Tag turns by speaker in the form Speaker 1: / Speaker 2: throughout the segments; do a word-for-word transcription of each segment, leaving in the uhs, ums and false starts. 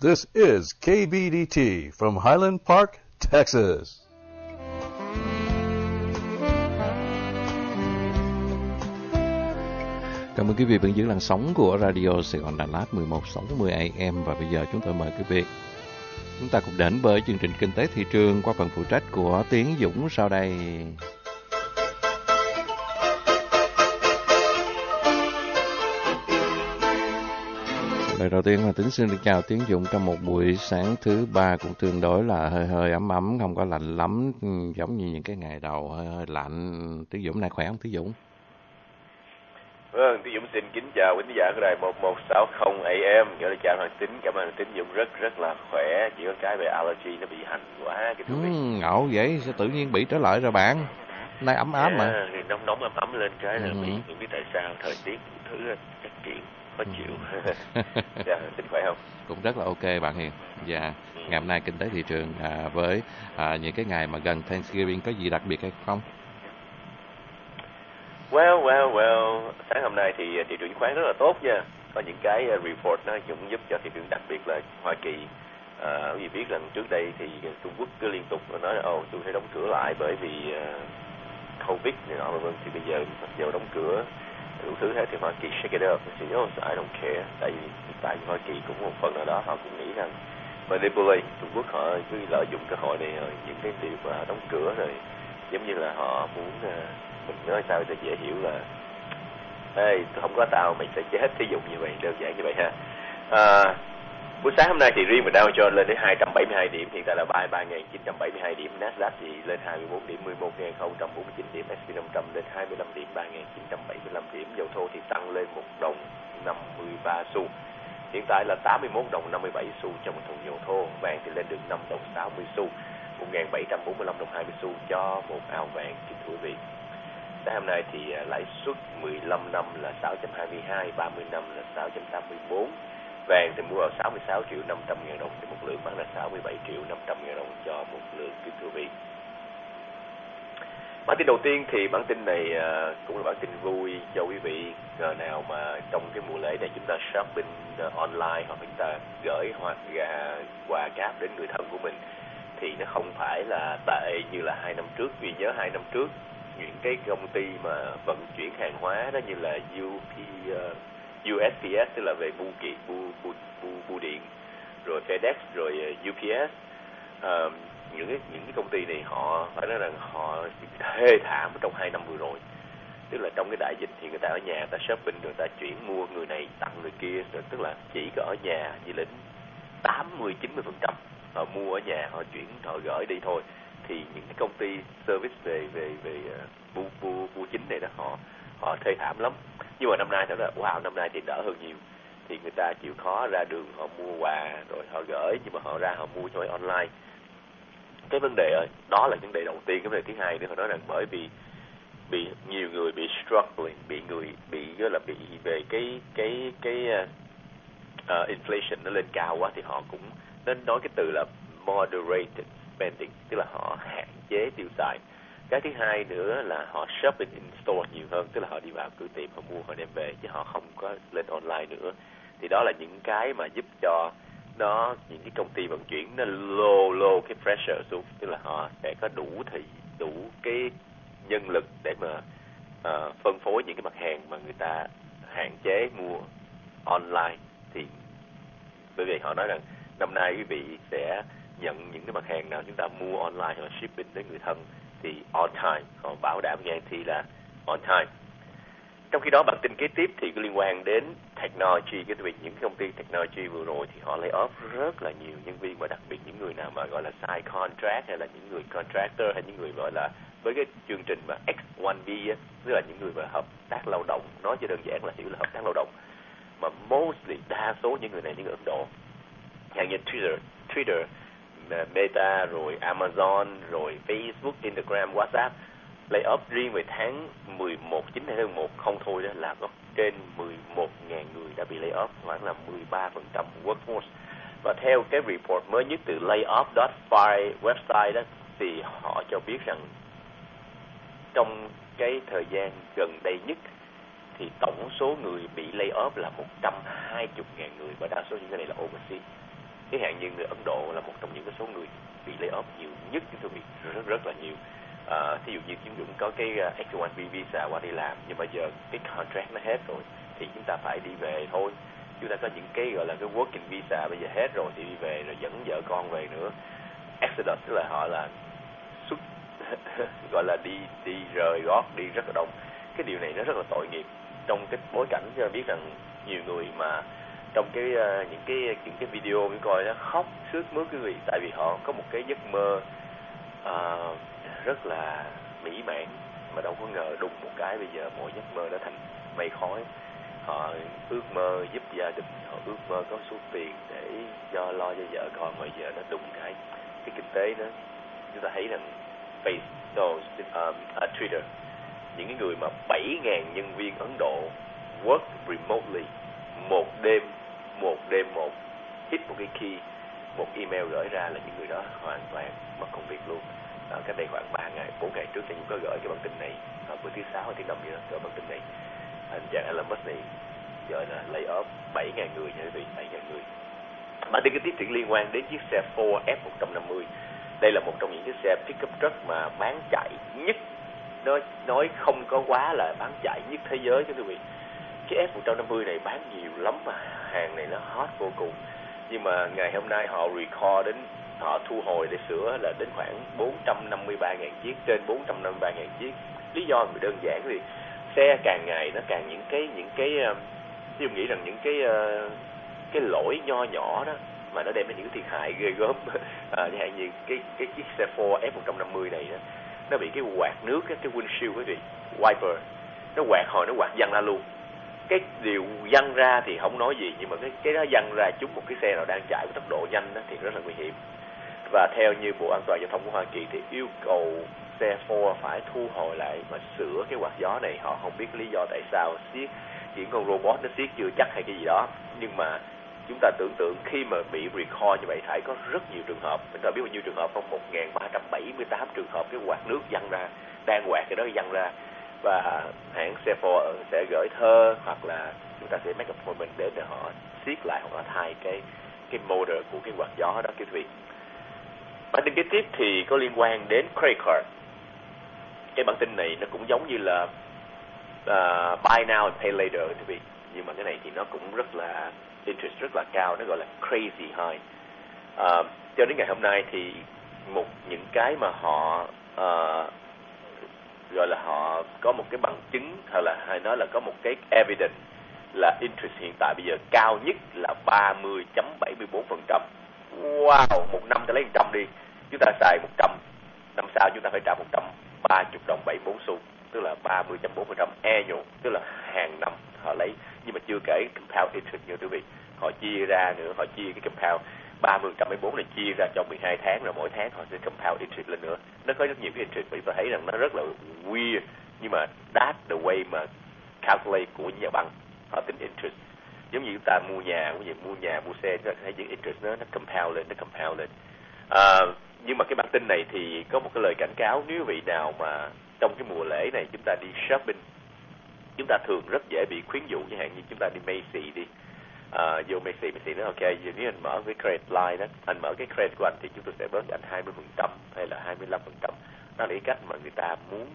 Speaker 1: This is K B D T from Highland Park, Texas.
Speaker 2: Cảm ơn quý vị vẫn giữ làn sóng của Radio Sài Gòn Đà Lạt mười một sáu mươi A M và bây giờ chúng tôi mời quý vị chúng ta cùng đến với chương trình Kinh tế thị trường qua phần phụ trách của Tiến Dũng sau đây. Lời đầu tiên là Tính xin được chào Tiến Dũng trong một buổi sáng thứ ba cũng tương đối là hơi hơi ấm ấm, không có lạnh lắm, giống như những cái ngày đầu hơi hơi lạnh. Tiến Dũng này khỏe không Tiến Dũng?
Speaker 3: Vâng, Tiến Dũng xin kính chào quý khán giả của đài một một sáu không A M. Gọi là chào thằng Tính, cảm ơn Tính Dũng rất rất là khỏe. Chỉ có cái về allergy nó bị hành quá cái thứ
Speaker 2: ừ, ngộ vậy, sẽ tự nhiên bị trở lại rồi bạn. Nay ấm ấm
Speaker 3: yeah,
Speaker 2: mà.
Speaker 3: Thì nóng nóng ấm ấm lên cái là
Speaker 2: ừ.
Speaker 3: bị, không biết tại sao thời tiết thứ chắc kiện khó chịu. Dạ, Tính khỏe không?
Speaker 2: Cũng rất là ok bạn Hiền. Dạ, ừ. Ngày hôm nay kinh tế thị trường à, với à, những cái ngày mà gần Thanksgiving có gì đặc biệt hay không?
Speaker 3: Well, well, well, sáng hôm nay thì thị trường chứng khoán rất là tốt nha. Có những cái report nó cũng giúp cho thị trường, đặc biệt là Hoa Kỳ. À, vì biết rằng trước đây thì Trung Quốc cứ liên tục nói là ồ tôi phải đóng cửa lại bởi vì uh, Covid này nọ, vân thì bây giờ mặc dù đóng cửa đủ thứ hết thì Hoa Kỳ shake it up, thì oh, I don't care. Tại vì tại Hoa Kỳ cũng một phần nào đó họ cũng nghĩ rằng manipulate Trung Quốc, họ cứ lợi dụng cơ hội này rồi những cái điều mà đóng cửa rồi giống như là họ muốn uh, mình nói sao để dễ hiểu là ê không có tao mày sẽ chết, thí dụ như vậy, đơn giản như vậy ha. À, buổi sáng hôm nay thì riêng mà Dow Jones lên đến hai trăm bảy mươi hai điểm, hiện tại là ba nghìn chín trăm bảy mươi hai điểm, Nasdaq thì lên hai mươi bốn điểm, mười một nghìn không trăm bốn mươi chín điểm, S and P năm trăm lên hai mươi lăm điểm, ba nghìn chín trăm bảy mươi lăm điểm, dầu thô thì tăng lên một đồng năm mươi ba xu, hiện tại là tám mươi mốt đồng năm mươi bảy xu cho một thùng dầu thô, vàng thì lên được năm đồng sáu mươi xu, một nghìn bảy trăm bốn mươi lăm đồng hai mươi xu cho một ao vàng. Kính thưa quý vị, sáng hôm nay thì lãi suất mười lăm năm là sáu chấm hai mươi hai, ba mươi năm là sáu chấm tám mươi bốn. Vàng thì mua vào sáu mươi sáu triệu năm trăm ngàn đồng trên một lượng, bán là sáu mươi bảy triệu năm trăm ngàn đồng cho một lượng. Kính thưa quý vị, bản tin đầu tiên thì bản tin này uh, cũng là bản tin vui cho quý vị. Giờ nào mà trong cái mùa lễ này chúng ta shopping uh, online hoặc chúng ta gửi hoặc gà quà cáp đến người thân của mình thì nó không phải là tệ như là hai năm trước. Vì nhớ hai năm trước những cái công ty mà vận chuyển hàng hóa đó như là U P, uh, U S P S, tức là về bưu kiện, bưu, bưu, bưu, bưu điện, rồi FedEx, rồi uh, U P S, uh, những cái những cái công ty này họ phải nói rằng họ thê thảm trong hai năm vừa rồi. Tức là trong cái đại dịch thì người ta ở nhà, người ta shopping, người ta chuyển mua người này tặng người kia, tức là chỉ có ở nhà như đến tám mươi chín mươi phần trăm họ mua ở nhà, họ chuyển, họ gửi đi thôi. Thì những cái công ty service về về về bưu bưu bưu chính này đó, họ họ thê thảm lắm. Nhưng mà năm nay thật là wow, năm nay thì đỡ hơn nhiều. Thì người ta chịu khó ra đường họ mua quà rồi họ gửi, nhưng mà họ ra họ mua cho online. Cái vấn đề đó là vấn đề đầu tiên. Cái vấn đề thứ hai nữa, họ nói rằng bởi vì bị nhiều người bị struggling, bị người bị gọi là bị về cái cái cái uh, inflation nó lên cao quá thì họ cũng nên nói cái từ là moderated spending, tức là họ hạn chế tiêu xài. Cái thứ hai nữa là họ shopping in store nhiều hơn, tức là họ đi vào cửa tiệm họ mua họ đem về chứ họ không có lên online nữa. Thì đó là những cái mà giúp cho nó những cái công ty vận chuyển nó low low cái pressure xuống, tức là họ sẽ có đủ thì đủ cái nhân lực để mà uh, phân phối những cái mặt hàng mà người ta hạn chế mua online. Thì bởi vì họ nói rằng năm nay quý vị sẽ nhận những cái mặt hàng nào chúng ta mua online hoặc shipping đến người thân thì on time, họ bảo đảm guarantee là on time. Trong khi đó bản tin kế tiếp thì liên quan đến technology, cái việc những công ty technology vừa rồi thì họ lay off rất là nhiều nhân viên, và đặc biệt những người nào mà gọi là sign contract hay là những người contractor hay những người gọi là với cái chương trình mà X một B á, tức là những người mà hợp tác lao động, nói cho đơn giản là hiểu là hợp tác lao động, mà mostly đa số những người này những người Ấn Độ, chẳng như Twitter, Twitter, Meta, rồi Amazon, rồi Facebook, Instagram, WhatsApp, lay off riêng về tháng mười một, chín tháng một không thôi đó là có trên mười một nghìn người đã bị lay off, khoảng là mười ba phần trăm workforce. Và theo cái report mới nhất từ layoff chấm fi website đó thì họ cho biết rằng trong cái thời gian gần đây nhất thì tổng số người bị lay off là một trăm hai mươi nghìn người, và đa số những cái này là overseas. Chẳng hạn như người Ấn Độ là một trong những cái số người bị lay off nhiều nhất, chúng tôi bị rất rất là nhiều. À, thí dụ như chúng Dũng có cái H one B visa qua đi làm, nhưng bây giờ cái contract nó hết rồi thì chúng ta phải đi về thôi. Chúng ta có những cái gọi là cái working visa bây giờ hết rồi thì đi về, rồi dẫn vợ con về nữa. Exodus tức là họ là xuất gọi là đi đi rời gót, đi rất là đông. Cái điều này nó rất là tội nghiệp trong cái bối cảnh cho biết rằng nhiều người mà trong cái uh, những cái những cái video mình coi nó khóc sướt mướt quý vị, tại vì họ có một cái giấc mơ uh, rất là mỹ mãn mà đâu có ngờ đùng một cái bây giờ mọi giấc mơ đã thành mây khói. Họ ước mơ giúp gia đình, họ ước mơ có số tiền để cho lo cho vợ con, mà giờ nó đùng cái cái kinh tế đó. Chúng ta thấy rằng Facebook, no, um, uh, Twitter, những cái người mà bảy nghìn nhân viên Ấn Độ work remotely, một đêm một đêm một hit một cái key, một email gửi ra là những người đó hoàn toàn mất công việc luôn. À, cách đây khoảng ba ngày, bốn ngày trước thì chúng có gửi cái bản tin này, à, bữa thứ sáu hay thứ năm gì đó, gửi bản tin này. Anh chàng Elon Musk này gọi là lay off bảy nghìn người nha quý vị, bảy nghìn người. Bản tin cái tiếp chuyện liên quan đến chiếc xe Ford F one fifty. Đây là một trong những chiếc xe pickup truck mà bán chạy nhất, nói nói không có quá là bán chạy nhất thế giới chứ quý vị. Cái F one fifty này bán nhiều lắm mà hàng này nó hot vô cùng. Nhưng mà ngày hôm nay họ record đến, họ thu hồi để sửa là đến khoảng bốn trăm năm mươi ba nghìn chiếc, trên bốn trăm năm mươi ba nghìn chiếc. Lý do thì đơn giản vì xe càng ngày nó càng những cái những cái tôi nghĩ rằng những cái cái lỗi nho nhỏ đó mà nó đem đến những thiệt hại ghê gớm. À, như hạn như cái cái chiếc xe Ford F one fifty này đó, nó bị cái quạt nước, cái cái windshield quý vị, wiper nó quạt hồi nó quạt văng ra luôn. Cái điều văng ra thì không nói gì, nhưng mà cái cái đó văng ra trúng một cái xe nào đang chạy với tốc độ nhanh đó thì rất là nguy hiểm. Và theo như Bộ An toàn Giao thông của Hoa Kỳ thì yêu cầu xe Ford phải thu hồi lại và sửa cái quạt gió này. Họ không biết lý do tại sao siết, chỉ con robot nó siết chưa chắc hay cái gì đó. Nhưng mà chúng ta tưởng tượng khi mà bị recall như vậy phải có rất nhiều trường hợp. Chúng ta biết bao nhiêu trường hợp không? một nghìn ba trăm bảy mươi tám trường hợp cái quạt nước văng ra, đang quạt cái đó văng ra. Và hãng xe Ford sẽ gửi thơ hoặc là chúng ta sẽ make appointment để để họ siết lại hoặc là thay cái cái motor của cái quạt gió đó quý vị. Bản tin kế tiếp thì có liên quan đến credit card. Cái bản tin này nó cũng giống như là uh, buy now and pay later quý vị, nhưng mà cái này thì nó cũng rất là interest rất là cao, nó gọi là crazy high. Uh, cho đến ngày hôm nay thì một những cái mà họ uh, gọi là họ có một cái bằng chứng, hay là hay nói là có một cái evidence là interest hiện tại bây giờ cao nhất là ba mươi phẩy bảy mươi bốn phần trăm. Wow, một năm ta lấy một trăm đi, chúng ta xài một trăm, năm sau chúng ta phải trả một trăm ba mươi đồng bảy mươi bốn xu, tức là ba mươi phẩy bốn phần trăm annual, tức là hàng năm họ lấy. Nhưng mà chưa kể compound interest như quý vị, họ chia ra nữa, họ chia cái compound ba mươi phần trăm bảy mươi bốn này chia ra cho mười hai tháng, rồi mỗi tháng họ sẽ compound interest lên nữa. Nó có rất nhiều cái interest mà chúng ta thấy rằng nó rất là weird, nhưng mà that's the way mà calculate của nhà băng, họ tính interest. Giống như chúng ta mua nhà, cũng như mua nhà, mua xe, chúng ta thấy những interest nó, nó compound lên, nó compound lên. À, nhưng mà cái bản tin này thì có một cái lời cảnh cáo, nếu vị nào mà trong cái mùa lễ này chúng ta đi shopping, chúng ta thường rất dễ bị khuyến dụ, chẳng hạn như chúng ta đi Macy đi, à, vô Macy, Macy nói ok, nếu anh mở cái credit line đó, anh mở cái credit của anh thì chúng tôi sẽ bớt anh hai mươi phần trăm hay là hai mươi lăm phần trăm. Đó là cái cách mà người ta muốn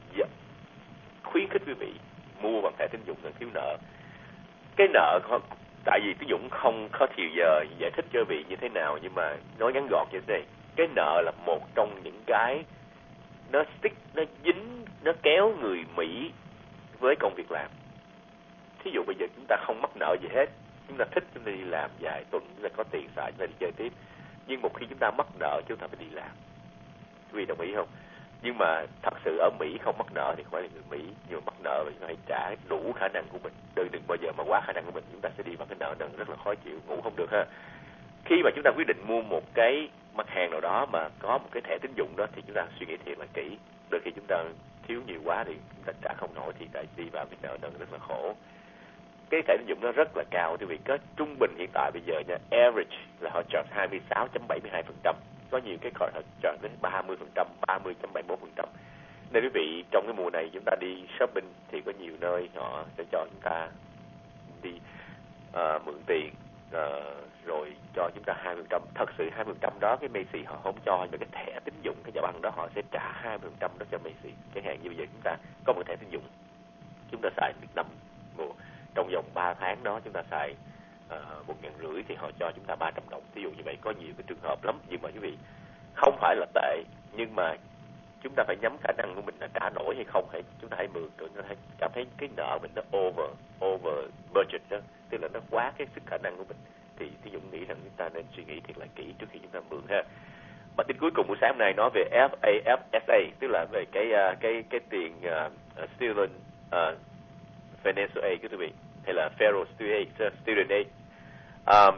Speaker 3: khuyến khích quý vị mua bằng thẻ tín dụng ngân thiếu nợ. Cái nợ không, tại vì tín dụng không có thì giờ giải thích cho quý vị như thế nào, nhưng mà nói ngắn gọn như thế này, cái nợ là một trong những cái nó stick, nó dính, nó kéo người Mỹ với công việc làm. Thí dụ bây giờ chúng ta không mắc nợ gì hết, chúng ta thích chúng ta đi làm vài tuần, chúng ta có tiền xài, chúng ta đi chơi tiếp. Nhưng một khi chúng ta mắc nợ, chúng ta phải đi làm. Quý vị đồng ý không? Nhưng mà thật sự ở Mỹ không mắc nợ thì không phải là người Mỹ, nhưng mà mắc nợ thì phải trả đủ khả năng của mình. Đừng đừng bao giờ mà quá khả năng của mình, chúng ta sẽ đi vào cái nợ nần rất là khó chịu, ngủ không được ha. Khi mà chúng ta quyết định mua một cái mặt hàng nào đó mà có một cái thẻ tín dụng đó thì chúng ta suy nghĩ thiệt là kỹ. Đôi khi chúng ta thiếu nhiều quá thì chúng ta trả không nổi thì lại đi vào cái nợ nần rất là khổ. Cái thẻ tín dụng nó rất là cao, thì vì có trung bình hiện tại bây giờ nha, average là họ charge hai mươi sáu phẩy bảy mươi hai phần trăm. Có nhiều cái card họ charge đến ba mươi phần trăm, ba mươi phẩy bảy mươi mốt phần trăm. Nên quý vị trong cái mùa này chúng ta đi shopping thì có nhiều nơi họ sẽ cho chúng ta đi uh, mượn tiền uh, rồi cho chúng ta hai phần trăm. Thật sự hai phần trăm đó cái Macy họ không cho, nhưng cái thẻ tín dụng cái nhà băng đó họ sẽ trả hai phần trăm đó cho Macy. Chẳng hạn như bây giờ chúng ta có một thẻ tín dụng, chúng ta xài được năm mùa, trong vòng ba tháng đó chúng ta xài uh, một ngàn rưỡi thì họ cho chúng ta ba trăm đồng. Ví dụ như vậy, có nhiều cái trường hợp lắm. Nhưng mà quý vị, không phải là tệ, nhưng mà chúng ta phải nhắm khả năng của mình là trả nổi hay không. Hay chúng ta hãy mượn, chúng ta hãy cảm thấy cái nợ mình nó over over budget đó, tức là nó quá cái sức khả năng của mình, thì thì Dũng nghĩ rằng chúng ta nên suy nghĩ thiệt là kỹ trước khi chúng ta mượn ha. Bản tin cuối cùng của sáng hôm nay nói về F A F S A, tức là về cái cái cái tiền uh, student uh, financial aid, quý vị, hay là federal student aid. Um,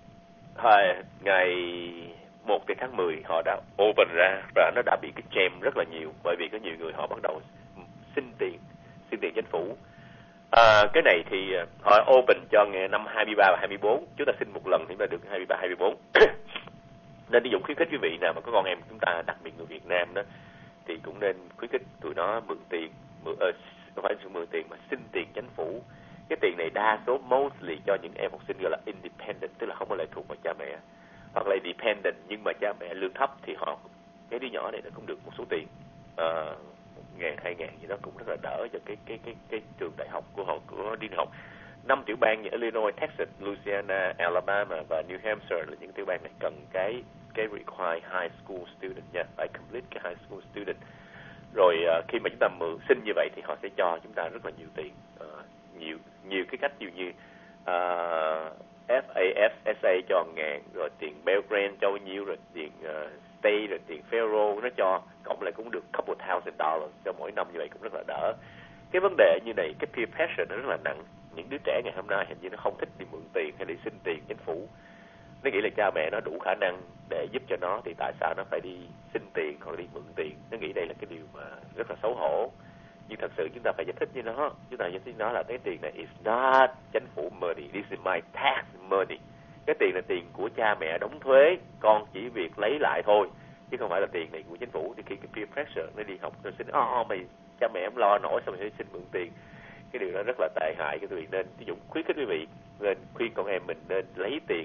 Speaker 3: ngày một tháng mười họ đã open ra và nó đã bị cái jam rất là nhiều, bởi vì có nhiều người họ bắt đầu xin tiền xin tiền chính phủ. À, cái này thì họ open cho ngày năm hai mươi ba và hai mươi bốn, chúng ta xin một lần thì chúng ta được hai mươi ba hai mươi bốn. Nên Dũng khuyến khích quý vị nào mà có con em chúng ta, đặc biệt người Việt Nam đó, thì cũng nên khuyến khích tụi nó mượn tiền, mượn, uh, không phải mượn tiền mà xin tiền chính phủ. Cái tiền này đa số mostly cho những em học sinh gọi là independent, tức là không có lệ thuộc vào cha mẹ, hoặc là dependent nhưng mà cha mẹ lương thấp, thì họ cái đứa nhỏ này nó cũng được một số tiền uh, một ngàn hai ngàn gì đó, cũng rất là đỡ cho cái cái cái cái trường đại học của họ của nó đi học. Năm tiểu bang như Illinois, Texas, Louisiana, Alabama và New Hampshire là những tiểu bang này cần cái cái require high school student nha, phải complete cái high school student. Rồi uh, khi mà chúng ta mượn xin như vậy thì họ sẽ cho chúng ta rất là nhiều tiền, uh, nhiều nhiều cái cách, ví dụ như uh, F A F S A cho ngàn, rồi tiền Pell Grant cho nhiêu, rồi tiền uh, State, rồi tiền Federal nó cho, cộng lại cũng được couple thousand dollars cho mỗi năm, như vậy cũng rất là đỡ. Cái vấn đề như này, cái peer pressure nó rất là nặng. Những đứa trẻ ngày hôm nay hình như nó không thích đi mượn tiền hay đi xin tiền chính phủ. Nó nghĩ là cha mẹ nó đủ khả năng để giúp cho nó, thì tại sao nó phải đi xin tiền hoặc đi mượn tiền. Nó nghĩ đây là cái điều mà rất là xấu hổ. Nhưng thật sự chúng ta phải giải thích với nó, chúng ta giải thích nó là cái tiền này is not chính phủ money, this is my tax money. Cái tiền là tiền của cha mẹ đóng thuế, con chỉ việc lấy lại thôi, chứ không phải là tiền này của chính phủ. Thì khi cái peer pressure nó đi học, nó xin, oh, mày cha mẹ không lo nổi, sao mày phải xin mượn tiền. Cái điều đó rất là tệ hại. Cái quý vị nên, ví dụ khuyến khích quý vị nên khuyên con em mình nên lấy tiền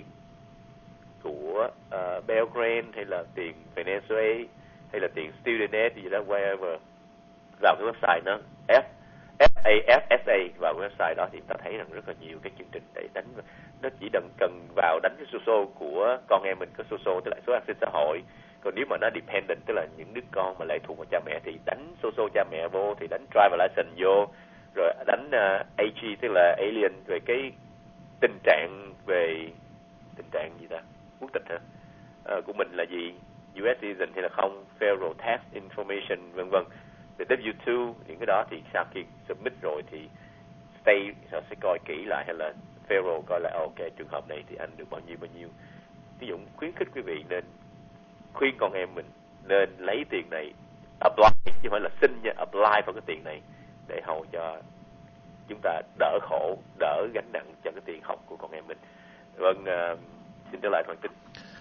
Speaker 3: của uh, Pell Grant hay là tiền financial aid hay là tiền student aid gì đó, whatever, vào cái website nó F A F S A, vào cái website đó thì ta thấy rằng rất là nhiều cái chương trình để đánh. Nó chỉ cần cần vào đánh cái số số của con em mình, có số số tức là số an sinh xã hội. Còn nếu mà nó dependent, tức là những đứa con mà lệ thuộc vào cha mẹ, thì đánh số số cha mẹ vô, thì đánh driver license vô, rồi đánh uh, A G tức là alien, về cái tình trạng về tình trạng gì ta, quốc tịch hả, uh, của mình là gì, U S citizen hay là không, federal tax information vân vân. Thì W two những cái đó thì sau khi submit rồi thì state họ sẽ coi kỹ lại, hay là federal coi lại ok trường hợp này thì anh được bao nhiêu bao nhiêu. Ví dụ khuyến khích quý vị nên khuyên con em mình nên lấy tiền này apply, chứ không phải là xin nha, apply vào cái tiền này để hầu cho chúng ta đỡ khổ, đỡ gánh nặng cho cái tiền học của con em mình. Vâng, uh, xin trở lại Hoàng Tinh.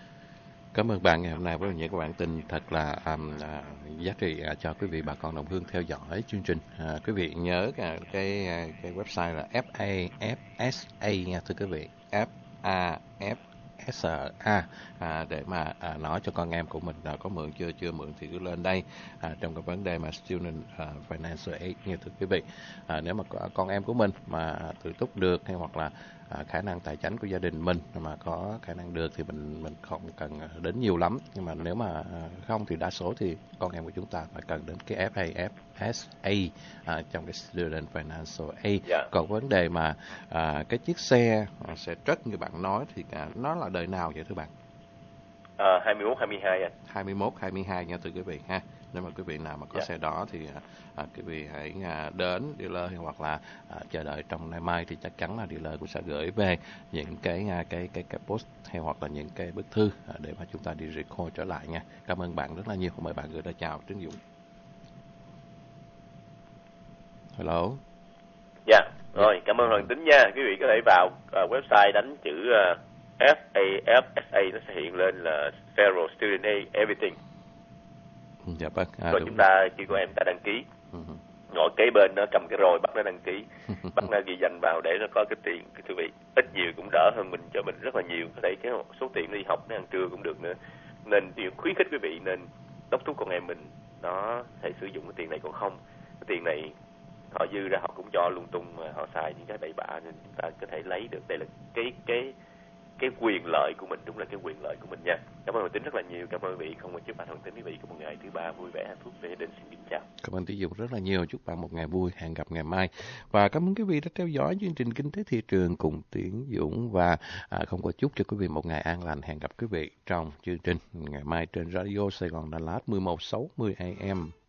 Speaker 2: Cảm ơn bạn ngày hôm nay với những cái bản tin thật là um, uh, giá trị uh, cho quý vị bà con đồng hương theo dõi chương trình. Uh, quý vị nhớ cái cái, cái website là F A F S A nha thưa quý vị, F A F S A à, để mà à, nói cho con em của mình là có mượn chưa, chưa mượn thì cứ lên đây à, trong cái vấn đề mà student uh, financial aid như thưa quý vị. À, nếu mà có, con em của mình mà tự túc được, hay hoặc là à, khả năng tài chính của gia đình mình mà có khả năng được thì mình mình không cần đến nhiều lắm, nhưng mà nếu mà không thì đa số thì con em của chúng ta phải cần đến cái F A F S A à, trong cái student financial aid.
Speaker 3: Yeah.
Speaker 2: Còn vấn đề mà à, cái chiếc xe xe truck như bạn nói thì à, nó là đời nào vậy thưa bạn?
Speaker 3: À, hai mươi mốt hai mươi hai anh.
Speaker 2: hai mươi mốt hai mươi hai nha thưa quý vị ha. Nếu mà quý vị nào mà có
Speaker 3: Yeah.
Speaker 2: xe đó thì à, quý vị hãy à, đến dealer, hoặc là à, chờ đợi trong ngày mai thì chắc chắn là dealer cũng sẽ gửi về những cái à, cái cái cái post hay hoặc là những cái bức thư à, để mà chúng ta đi record trở lại nha. Cảm ơn bạn rất là nhiều. Mời bạn gửi lời chào Trấn Dũng. Hello.
Speaker 3: Dạ, yeah. Rồi cảm ơn Hoàng Tính nha. Quý vị có thể vào uh, website đánh chữ uh, F A F S A, nó sẽ hiện lên là Federal Student Aid Everything.
Speaker 2: Dạ vâng. À,
Speaker 3: rồi chúng ta khi của em ta đăng ký.
Speaker 2: Uh-huh.
Speaker 3: ngồi kế bên nó cầm cái rồi bắt nó đăng ký, bắt nó ghi danh vào để nó có cái tiền. Quý vị ít nhiều cũng đỡ hơn mình, cho mình rất là nhiều, có thể cái số tiền đi học nó ăn trưa cũng được nữa. Nên điều khuyến khích quý vị nên đốc thúc con em mình nó hãy sử dụng cái tiền này, còn không cái tiền này họ dư ra họ cũng cho lung tung mà họ xài những cái bậy bạ, nên chúng ta có thể lấy được. Đây là cái cái cái quyền lợi của mình, đúng là cái quyền lợi của mình nha. Cảm ơn Hoàng Tín rất là nhiều, cảm ơn quý vị. Không có chúc bạn Hoàng Tín quý vị có một ngày thứ ba vui vẻ hạnh phúc. Về đến xin kính chào.
Speaker 2: Cảm ơn Tiến Dũng rất là nhiều, chúc bạn một ngày vui, hẹn gặp ngày mai. Và cảm ơn quý vị đã theo dõi chương trình Kinh tế Thị trường cùng Tiến Dũng, và à, không có chúc cho quý vị một ngày an lành. Hẹn gặp quý vị trong chương trình ngày mai trên Radio Sài Gòn Đà Lạt mười một sáu mươi A M.